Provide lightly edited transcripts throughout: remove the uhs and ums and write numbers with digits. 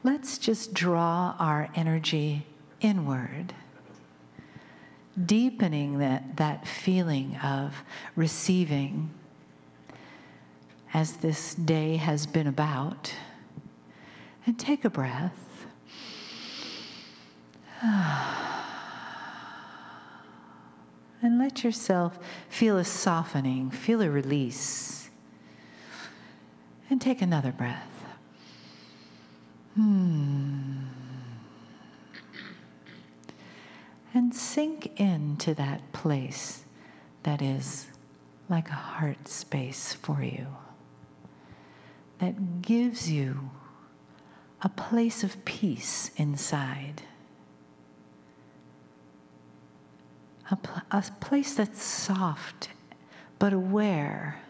let's just draw our energy inward, deepening that feeling of receiving as this day has been about. And take a breath. And let yourself feel a softening, feel a release. And take another breath. And sink into that place that is like a heart space for you, that gives you a place of peace inside, a place that's soft but aware,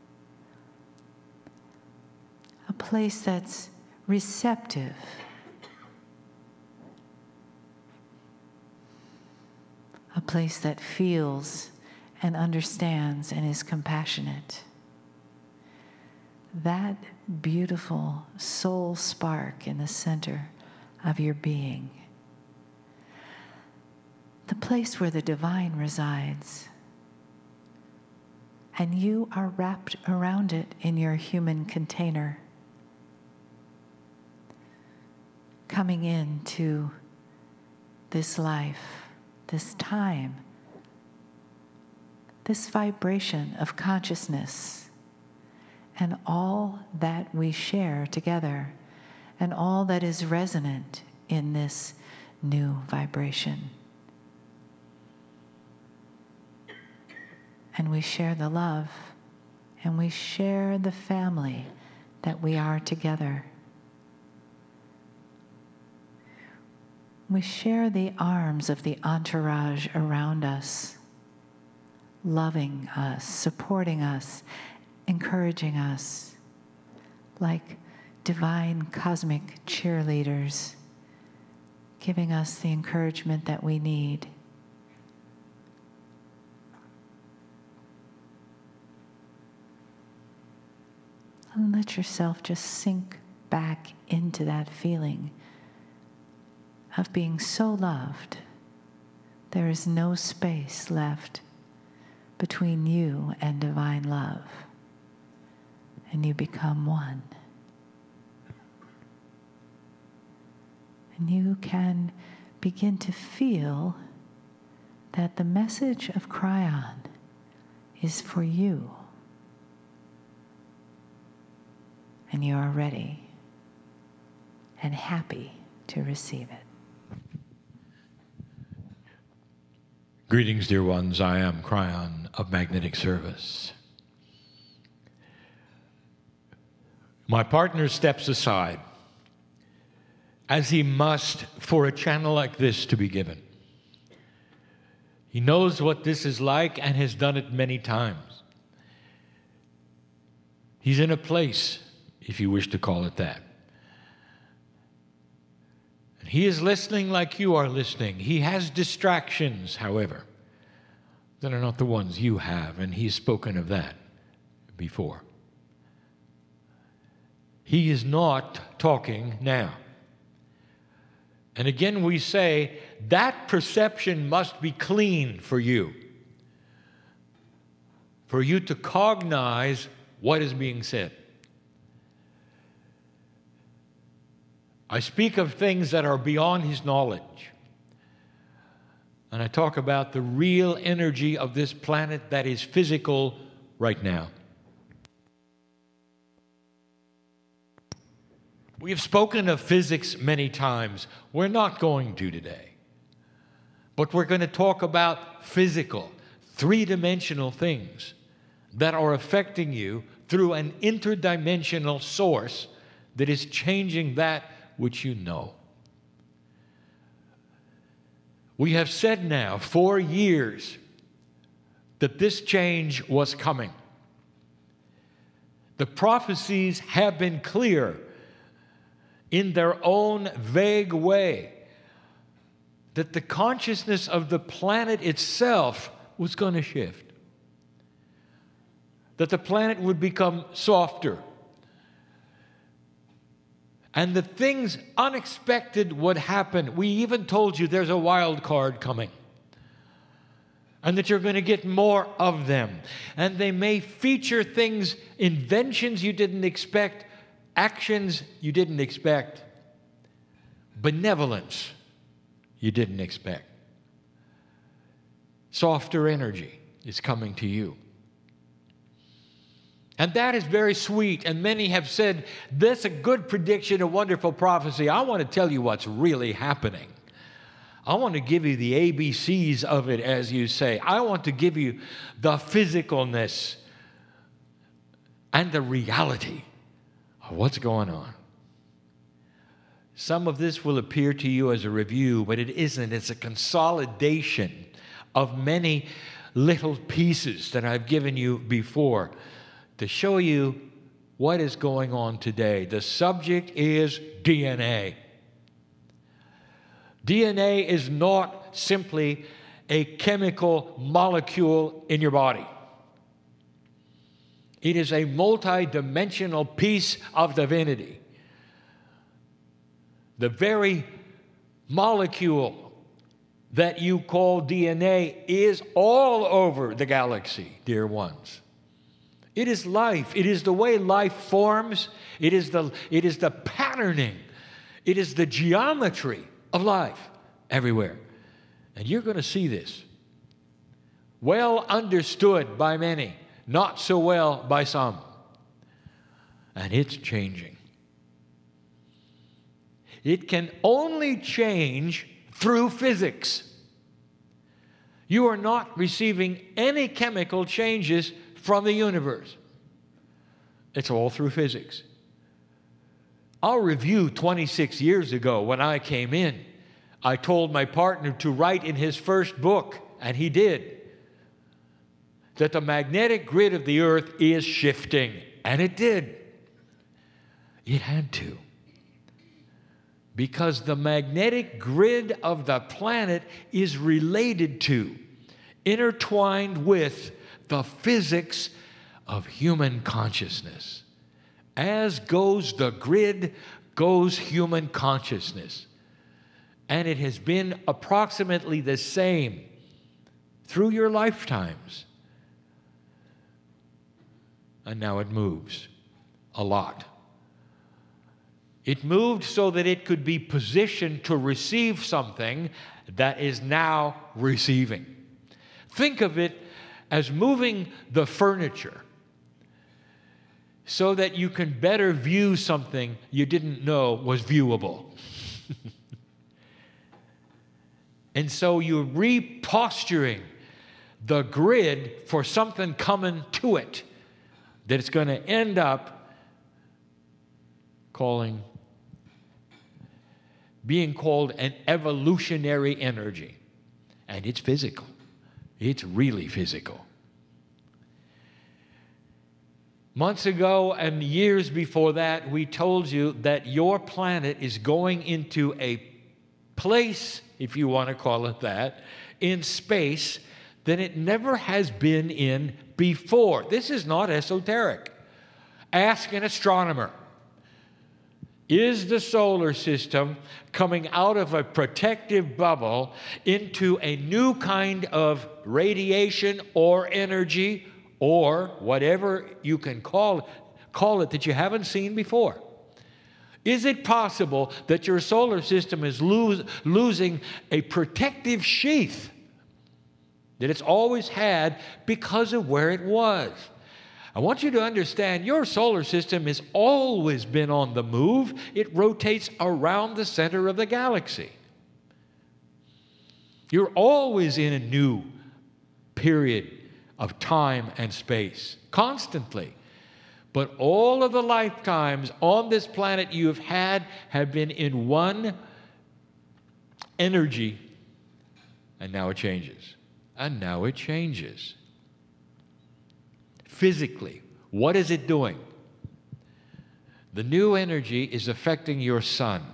a place that's receptive, a place that feels and understands and is compassionate. That beautiful soul spark in the center of your being, the place where the divine resides, and you are wrapped around it in your human container, coming into this life, this time, this vibration of consciousness, and all that we share together, and all that is resonant in this new vibration. And we share the love, and we share the family that we are together. We share the arms of the entourage around us, loving us, supporting us, encouraging us, like divine cosmic cheerleaders, giving us the encouragement that we need. And let yourself just sink back into that feeling of being so loved. There is no space left between you and divine love, and you become one. And you can begin to feel that the message of Kryon is for you, and you are ready and happy to receive it. Greetings, dear ones. I am Kryon of Magnetic Service. My partner steps aside, as he must for a channel like this to be given. He knows what this is like and has done it many times. He's in a place, if you wish to call it that. And he is listening like you are listening. He has distractions, however, that are not the ones you have, and he's spoken of that before. He is not talking now. And again we say, that perception must be clean for you to cognize what is being said. I speak of things that are beyond his knowledge. And I talk about the real energy of this planet that is physical right now. We have spoken of physics many times. We're not going to today. But we're going to talk about physical, three-dimensional things that are affecting you through an interdimensional source that is changing that which you know. We have said now 4 years that this change was coming. The prophecies have been clear in their own vague way that the consciousness of the planet itself was going to shift. That the planet would become softer. And the things unexpected would happen. We even told you there's a wild card coming. And that you're going to get more of them. And they may feature things, inventions you didn't expect, actions you didn't expect, benevolence you didn't expect. Softer energy is coming to you. And that is very sweet. And many have said, that's a good prediction, a wonderful prophecy. I want to tell you what's really happening. I want to give you the ABCs of it, as you say. I want to give you the physicalness and the reality of what's going on. Some of this will appear to you as a review, but it isn't. It's a consolidation of many little pieces that I've given you before to show you what is going on today. The subject is DNA. DNA is not simply a chemical molecule in your body. It is a multi-dimensional piece of divinity. The very molecule that you call DNA is all over the galaxy, dear ones. It is life. It is the way life forms. It is the patterning. It is the geometry of life everywhere. And you're going to see this. Well understood by many, not so well by some. And it's changing. It can only change through physics. You are not receiving any chemical changes from the universe. It's all through physics. I'll review 26 years ago when I came in. I told my partner to write in his first book, and he did, that the magnetic grid of the earth is shifting. And it did. It had to. Because the magnetic grid of the planet is related to, intertwined with, the physics of human consciousness. As goes the grid, goes human consciousness. And it has been approximately the same through your lifetimes. And now it moves a lot. It moved so that it could be positioned to receive something that is now receiving. Think of it as moving the furniture so that you can better view something you didn't know was viewable. And so you're reposturing the grid for something coming to it that it's going to end up being called an evolutionary energy. And it's physical. It's really physical. Months ago and years before that, we told you that your planet is going into a place, if you want to call it that, in space that it never has been in before. This is not esoteric. Ask an astronomer. Is the solar system coming out of a protective bubble into a new kind of radiation or energy or whatever you can call it that you haven't seen before? Is it possible that your solar system is losing a protective sheath that it's always had because of where it was? I want you to understand your solar system has always been on the move. It rotates around the center of the galaxy. You're always in a new period of time and space, constantly. But all of the lifetimes on this planet you have had have been in one energy, and now it changes. And now it changes. Physically, what is it doing? The new energy is affecting your sun.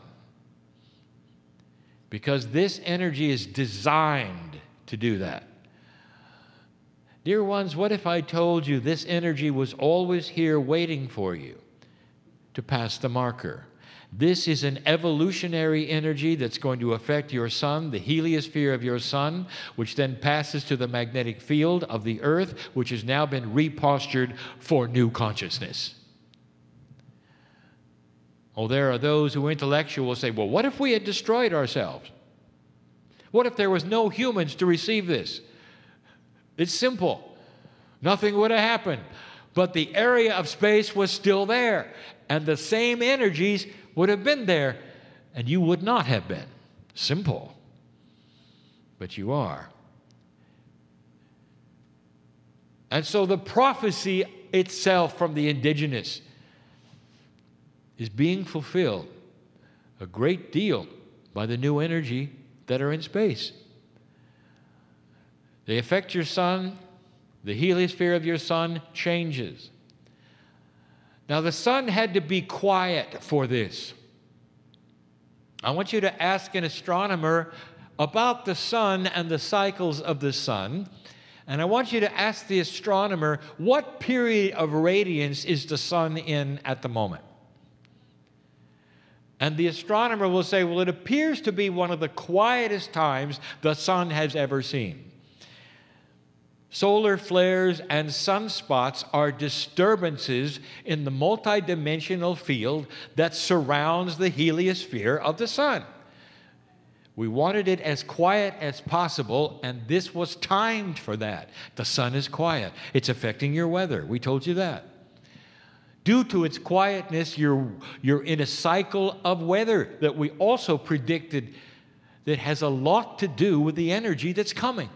Because this energy is designed to do that. Dear ones, what if I told you this energy was always here waiting for you to pass the marker? This is an evolutionary energy that's going to affect your sun, the heliosphere of your sun, which then passes to the magnetic field of the earth, which has now been repostured for new consciousness. Oh, there are those who intellectually will say, well, what if we had destroyed ourselves? What if there was no humans to receive this? It's simple. Nothing would have happened. But the area of space was still there, and the same energies would have been there, and you would not have been. Simple. But you are. And so the prophecy itself from the indigenous is being fulfilled a great deal by the new energy that are in space. They affect your sun. The heliosphere of your sun changes. Now, the sun had to be quiet for this. I want you to ask an astronomer about the sun and the cycles of the sun. And I want you to ask the astronomer, what period of radiance is the sun in at the moment? And the astronomer will say, well, it appears to be one of the quietest times the sun has ever seen. Solar flares and sunspots are disturbances in the multidimensional field that surrounds the heliosphere of the sun. We wanted it as quiet as possible, and this was timed for that. The sun is quiet. It's affecting your weather. We told you that. Due to its quietness, you're in a cycle of weather that we also predicted that has a lot to do with the energy that's coming.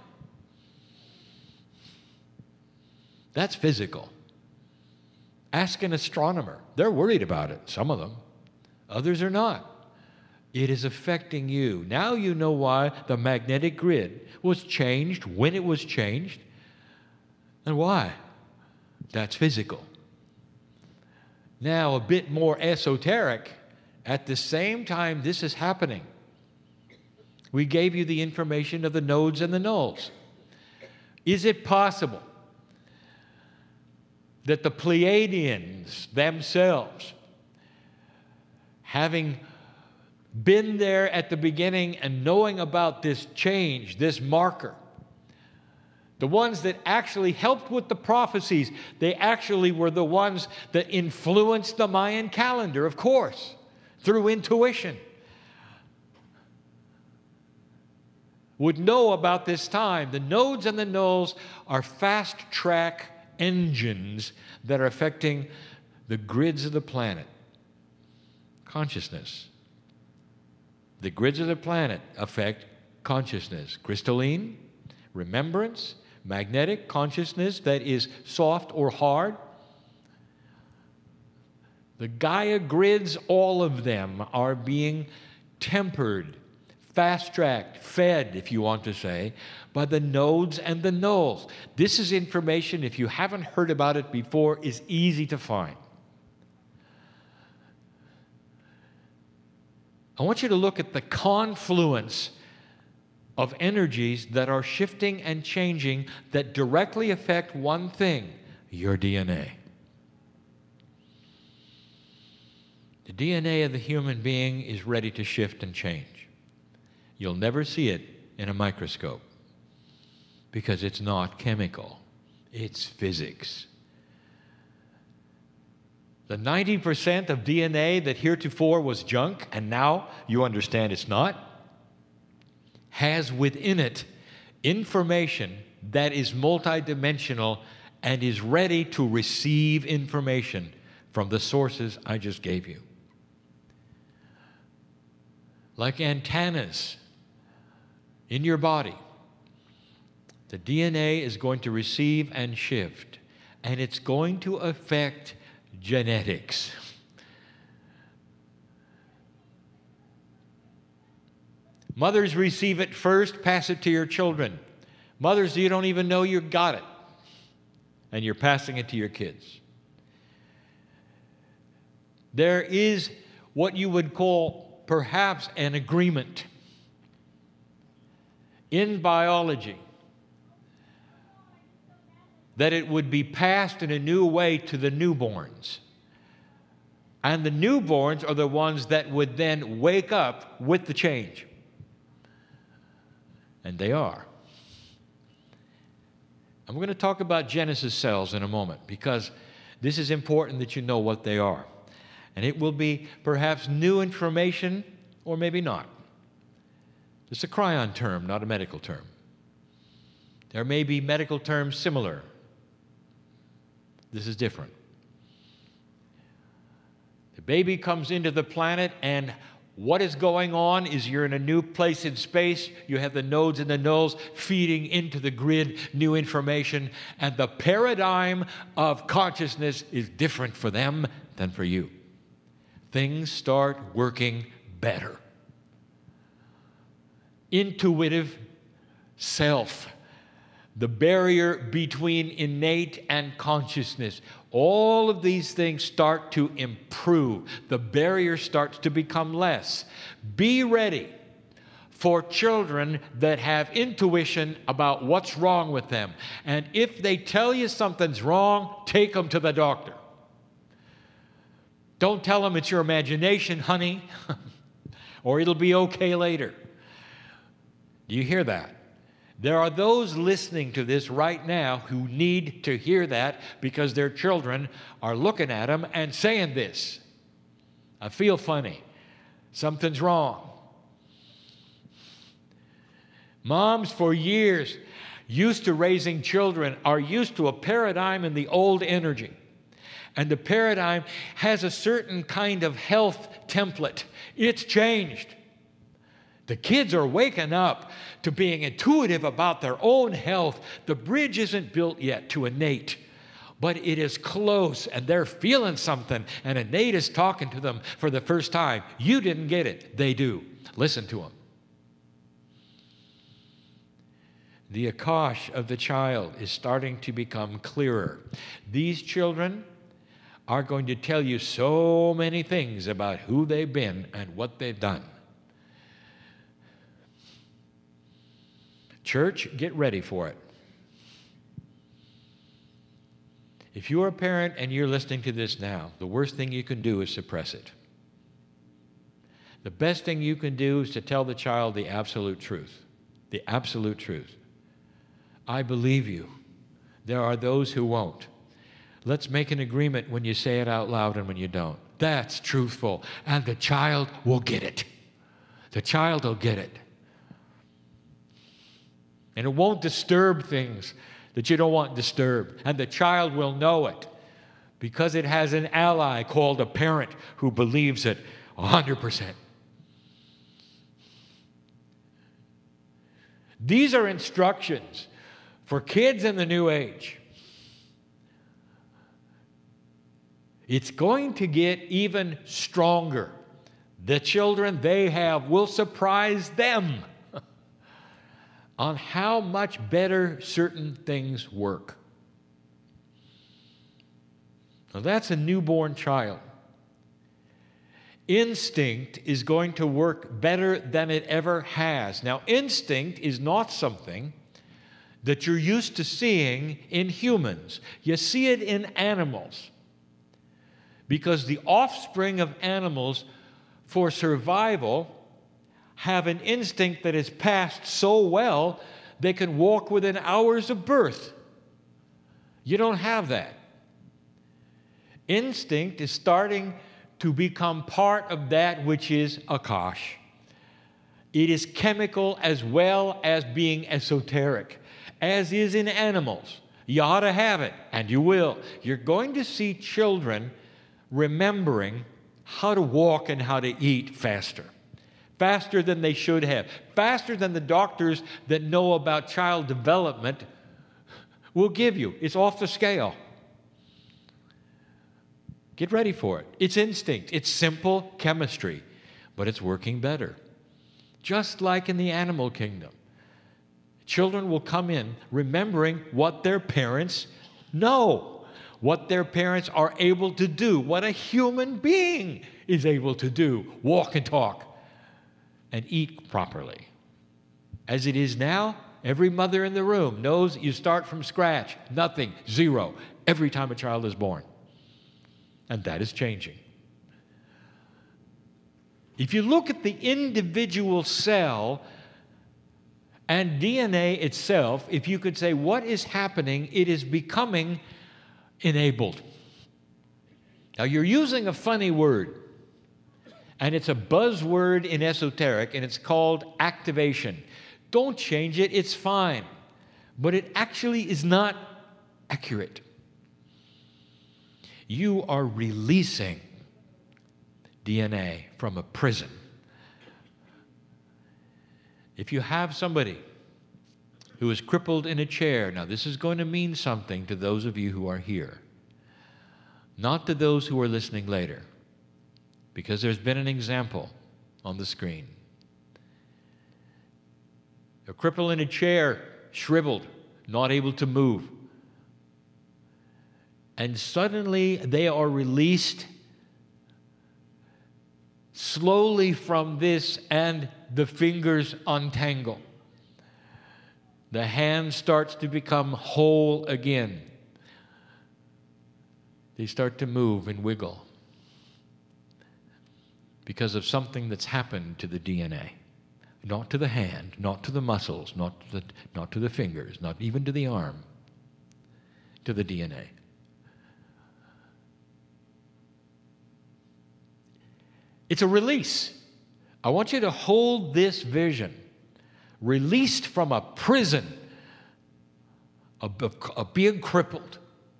That's physical. Ask an astronomer. They're worried about it, some of them. Others are not. It is affecting you. Now you know why the magnetic grid was changed, when it was changed, and why. That's physical. Now, a bit more esoteric. At the same time this is happening, we gave you the information of the nodes and the nulls. Is it possible that the Pleiadians themselves, having been there at the beginning and knowing about this change, this marker, the ones that actually helped with the prophecies, they actually were the ones that influenced the Mayan calendar, of course, through intuition, would know about this time. The nodes and the nulls are fast-track engines that are affecting the grids of the planet. Consciousness. The grids of the planet affect consciousness. Crystalline, remembrance, magnetic, consciousness that is soft or hard. The Gaia grids, all of them are being tempered, fast-tracked, fed, if you want to say, by the nodes and the nulls. This is information, if you haven't heard about it before, is easy to find. I want you to look at the confluence of energies that are shifting and changing that directly affect one thing, your DNA. The DNA of the human being is ready to shift and change. You'll never see it in a microscope because it's not chemical, it's physics. The 90% of DNA that heretofore was junk, and now you understand it's not, has within it information that is multidimensional and is ready to receive information from the sources I just gave you. Like antennas in your body, the DNA is going to receive and shift, and it's going to affect genetics. Mothers receive it first, pass it to your children. Mothers, you don't even know you got it, and you're passing it to your kids. There is what you would call perhaps an agreement in biology that it would be passed in a new way to the newborns. And the newborns are the ones that would then wake up with the change. And they are. I'm going to talk about Genesis cells in a moment, because this is important that you know what they are. And it will be perhaps new information, or maybe not. It's a cryon term, not a medical term. There may be medical terms similar. This is different. The baby comes into the planet, and what is going on is you're in a new place in space. You have the nodes and the nulls feeding into the grid new information, and the paradigm of consciousness is different for them than for you. Things start working better. Intuitive self, the barrier between innate and consciousness. All of these things start to improve. The barrier starts to become less. Be ready for children that have intuition about what's wrong with them. And if they tell you something's wrong, take them to the doctor. Don't tell them it's your imagination, honey, or it'll be okay later. Do you hear that? There are those listening to this right now who need to hear that, because their children are looking at them and saying this. I feel funny. Something's wrong. Moms for years used to raising children are used to a paradigm in the old energy. And the paradigm has a certain kind of health template. It's changed. The kids are waking up to being intuitive about their own health. The bridge isn't built yet to innate, but it is close, and they're feeling something, and innate is talking to them for the first time. You didn't get it. They do. Listen to them. The Akash of the child is starting to become clearer. These children are going to tell you so many things about who they've been and what they've done. Church, get ready for it. If you're a parent and you're listening to this now, the worst thing you can do is suppress it. The best thing you can do is to tell the child the absolute truth. The absolute truth. I believe you. There are those who won't. Let's make an agreement when you say it out loud and when you don't. That's truthful. And the child will get it. The child will get it. And it won't disturb things that you don't want disturbed. And the child will know it, because it has an ally called a parent who believes it 100%. These are instructions for kids in the new age. It's going to get even stronger. The children they have will surprise them on how much better certain things work. Now that's a newborn child. Instinct is going to work better than it ever has. Now, instinct is not something that you're used to seeing in humans. You see it in animals, because the offspring of animals, for survival, have an instinct that is passed so well they can walk within hours of birth. You don't have that. Instinct is starting to become part of that which is Akash. It is chemical as well as being esoteric, as is in animals. You ought to have it, and you will. You're going to see children remembering how to walk and how to eat faster. Faster than they should have. Faster than the doctors that know about child development will give you. It's off the scale. Get ready for it. It's instinct. It's simple chemistry, but it's working better. Just like in the animal kingdom. Children will come in remembering what their parents know, what their parents are able to do, what a human being is able to do, walk and talk, and eat properly. As it is now, every mother in the room knows you start from scratch, nothing, zero, every time a child is born. And that is changing. If you look at the individual cell and DNA itself, if you could say what is happening, it is becoming enabled. Now, you're using a funny word, and it's a buzzword in esoteric, and it's called activation. Don't change it, it's fine. But it actually is not accurate. You are releasing DNA from a prison. If you have somebody who is crippled in a chair, now this is going to mean something to those of you who are here, not to those who are listening later, because there's been an example on the screen. A cripple in a chair, shriveled, not able to move. And suddenly they are released slowly from this, and the fingers untangle. The hand starts to become whole again. They start to move and wiggle because of something that's happened to the DNA. Not to the hand, not to the muscles, not to the fingers, not even to the arm, to the DNA. It's a release. I want you to hold this vision. Released from a prison of being crippled.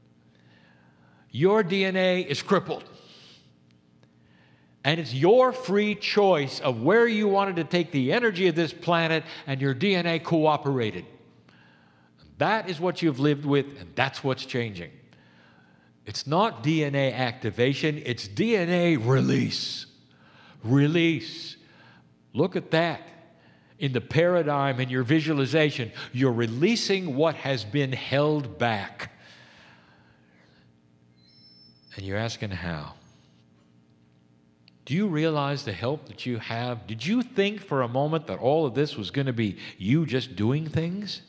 Your DNA is crippled. And it's your free choice of where you wanted to take the energy of this planet, and your DNA cooperated. That is what you've lived with, and that's what's changing. It's not DNA activation, it's DNA release. Release. Look at that. In the paradigm, in your visualization, you're releasing what has been held back. And you're asking how? Do you realize the help that you have? Did you think for a moment that all of this was going to be you just doing things?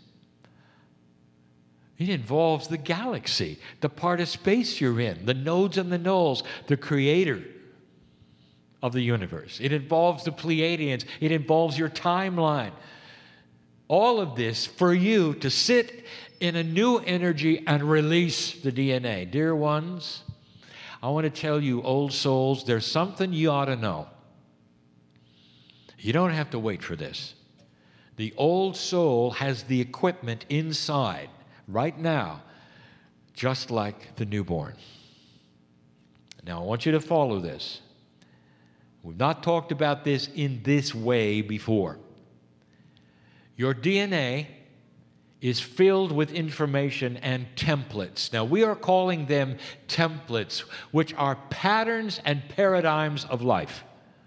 It involves the galaxy, the part of space you're in, the nodes and the nulls, the creator of the universe. It involves the Pleiadians. It involves your timeline. All of this for you to sit in a new energy and release the DNA. Dear ones, I want to tell you, old souls, there's something you ought to know. You don't have to wait for this. The old soul has the equipment inside right now, just like the newborn. Now, I want you to follow this. We've not talked about this in this way before. Your DNA is filled with information and templates. Now, we are calling them templates, which are patterns and paradigms of life.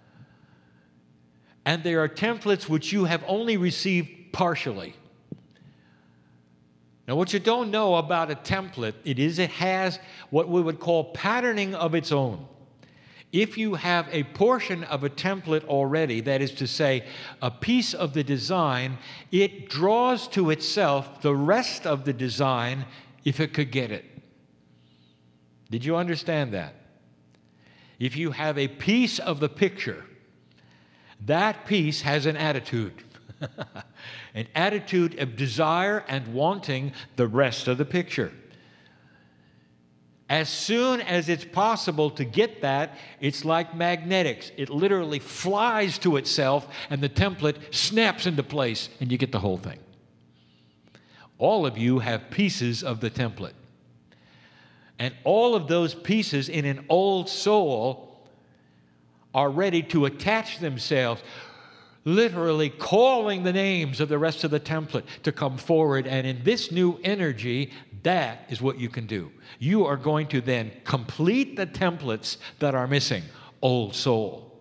And they are templates which you have only received partially. Now, what you don't know about a template, it has what we would call patterning of its own. If you have a portion of a template already, that is to say, a piece of the design, it draws to itself the rest of the design if it could get it. Did you understand that? If you have a piece of the picture, that piece has an attitude. An attitude of desire and wanting the rest of the picture. As soon as it's possible to get that, it's like magnetics. It literally flies to itself, and the template snaps into place, and you get the whole thing. All of you have pieces of the template. And all of those pieces in an old soul are ready to attach themselves, literally calling the names of the rest of the template to come forward. And in this new energy, that is what you can do. You are going to then complete the templates that are missing, old soul.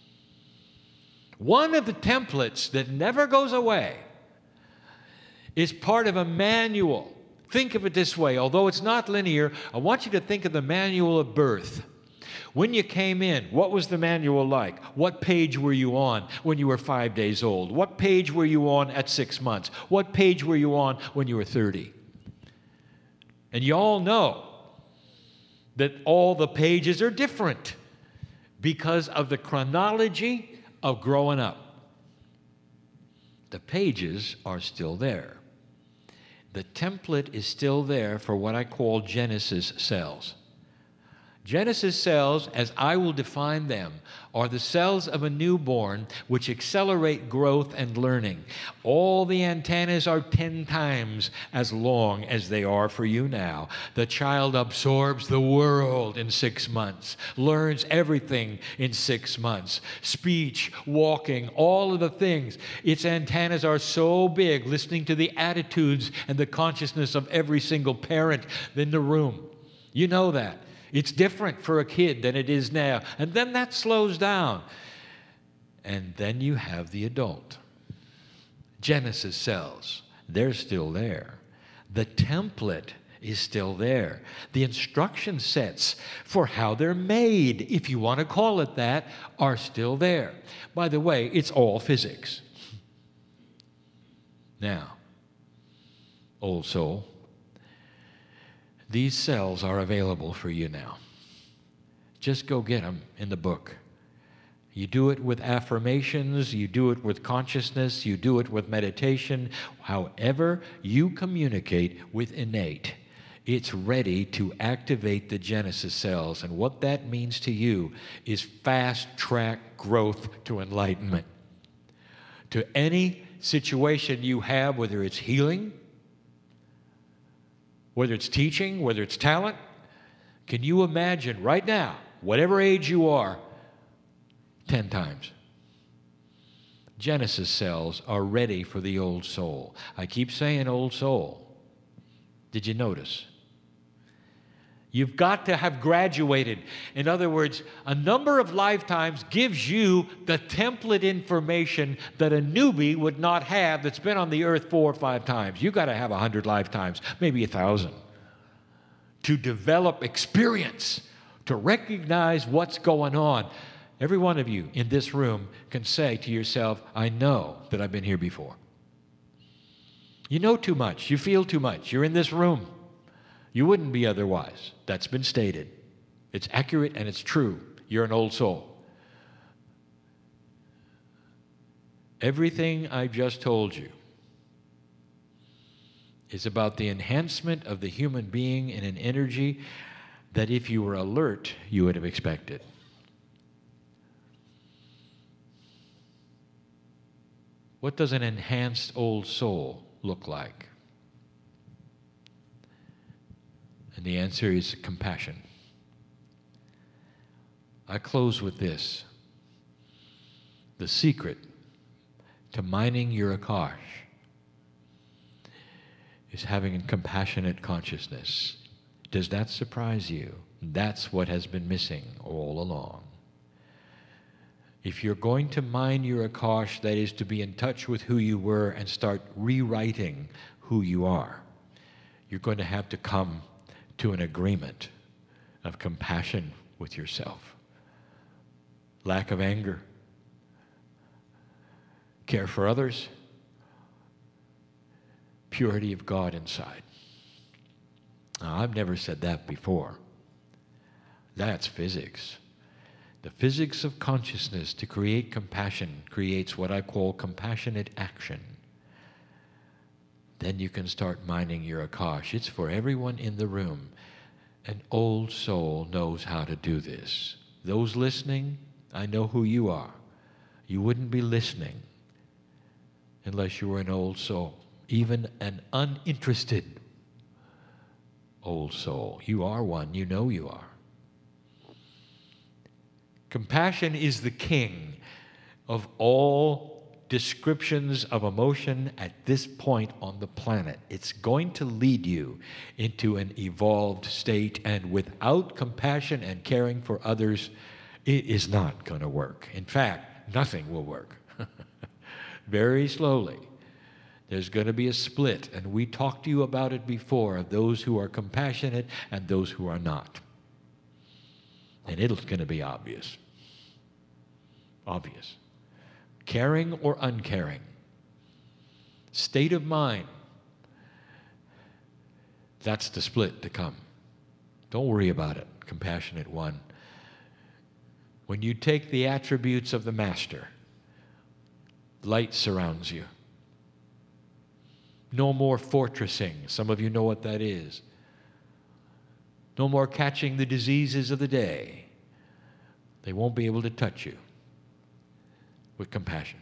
One of the templates that never goes away is part of a manual. Think of it this way. Although it's not linear, I want you to think of the manual of birth. When you came in, what was the manual like? What page were you on when you were 5 days old? What page were you on at 6 months? What page were you on when you were 30? And you all know that all the pages are different. because of the chronology of growing up. The pages are still there. The template is still there for what I call Genesis cells. Genesis cells, as I will define them, are the cells of a newborn which accelerate growth and learning. All the antennas are 10 times as long as they are for you now. The child absorbs the world in 6 months, learns everything in 6 months. Speech, walking, all of the things. Its antennas are so big, listening to the attitudes and the consciousness of every single parent in the room. You know that. It's different for a kid than it is now. And then that slows down. And then you have the adult. Genesis cells, they're still there. The template is still there. The instruction sets for how they're made, if you want to call it that, are still there. By the way, it's all physics. Now, old soul, these cells are available for you now. Just go get them in the book. You do it with affirmations, you do it with consciousness, you do it with meditation. However you communicate with innate, it's ready to activate the Genesis cells. And what that means to you is fast-track growth to enlightenment. To any situation you have, whether it's healing, whether it's teaching, whether it's talent, can you imagine right now, whatever age you are, 10 times? Genesis cells are ready for the old soul. I keep saying old soul. Did you notice? You've got to have graduated. In other words, a number of lifetimes gives you the template information that a newbie would not have that's been on the earth 4 or 5 times. You've got to have 100 lifetimes, maybe 1,000, to develop experience, to recognize what's going on. Every one of you in this room can say to yourself, I know that I've been here before. You know too much. You feel too much. You're in this room. You wouldn't be otherwise. That's been stated. It's accurate and it's true. You're an old soul. Everything I've just told you is about the enhancement of the human being in an energy that if you were alert, you would have expected. What does an enhanced old soul look like? And the answer is compassion. I close with this. The secret to mining your Akash is having a compassionate consciousness. Does that surprise you? That's what has been missing all along. If you're going to mine your Akash, that is to be in touch with who you were and start rewriting who you are, you're going to have to come to an agreement of compassion with yourself. Lack of anger, care for others, purity of God inside. Now, I've never said that before. That's physics. The physics of consciousness to create compassion creates what I call compassionate action. Then you can start mining your Akash. It's for everyone in the room. An old soul knows how to do this. Those listening, I know who you are. You wouldn't be listening unless you were an old soul, even an uninterested old soul. You are one. You know you are. Compassion is the king of all descriptions of emotion at this point on the planet. It's going to lead you into an evolved state, and without compassion and caring for others, it is not going to work. In fact, nothing will work. Very slowly, there's going to be a split, and we talked to you about it before, of those who are compassionate and those who are not. And it's going to be obvious. Obvious. Caring or uncaring. State of mind. That's the split to come. Don't worry about it, compassionate one. When you take the attributes of the Master, light surrounds you. No more fortressing. Some of you know what that is. No more catching the diseases of the day. They won't be able to touch you with compassion.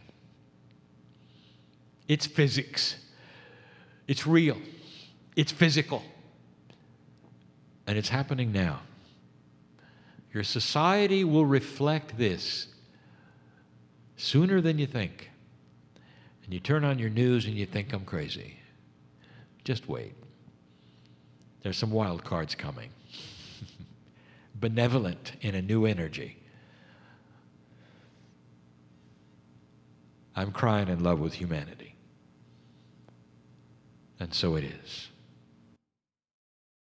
It's physics. It's real. It's physical. And it's happening now. Your society will reflect this sooner than you think. And you turn on your news and you think I'm crazy. Just wait. There's some wild cards coming. Benevolent in a new energy. I'm crying in love with humanity. And so it is.